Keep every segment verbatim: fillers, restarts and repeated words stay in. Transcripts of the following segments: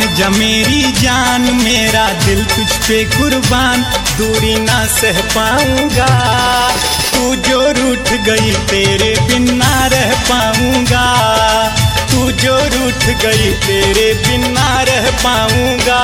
जा मेरी जान, मेरा दिल तुझ पे कुर्बान, दूरी ना सह पाऊंगा। तू जो रूठ गई तेरे बिन ना रह पाऊंगा, तू जो रूठ गई तेरे बिन ना रह पाऊंगा।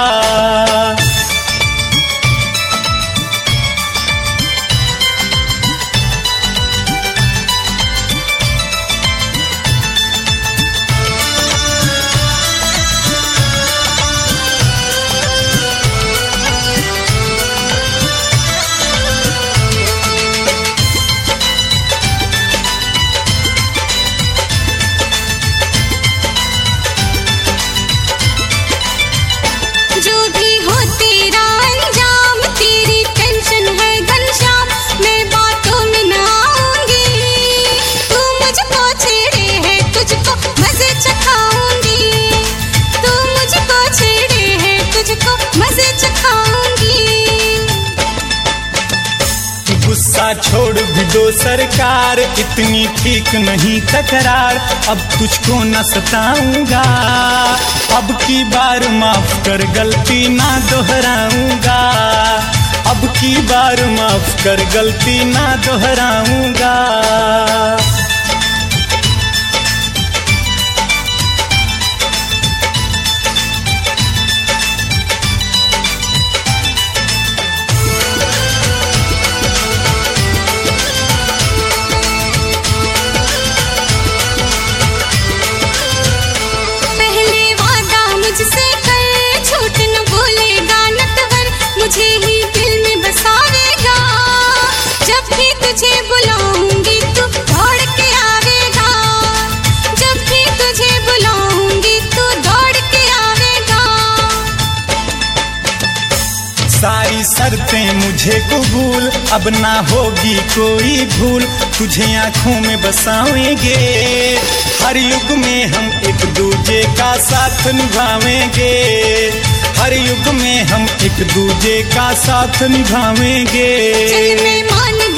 जो भी हो तेरा अंजाम, तेरी टेंशन है घनश्याम, मैं बातों में न आऊंगी। तू मुझको छेड़े है तुझको मजे चखाऊंगी, तू मुझको छेड़े है तुझको मजे चखाऊंगी। गुस्सा छोड़ भी दो सरकार, इतनी ठीक नहीं तकरार, अब तुझको न सताऊंगा। अब की बार माफ कर गलती ना दोहराऊंगा, अब की बार माफ कर गलती ना दोहराऊंगा। मुझसे कर झूठ न बोलेगा नटवर, मुझे ही दिल में बसावेगा। जब भी तुझे बुलाऊंगी तू दौड़ के आवेगा, जब भी तुझे बुलाऊंगी तू दौड़ के आवेगा। सारी शर्तें मुझे कबूल, अब ना होगी कोई भूल, तुझे आंखों में बसाएंगे। हर युग में हम एक दूजे का साथ निभाएंगे, हर युग में हम एक दूजे का साथ निभाएंगे। चल मैं मान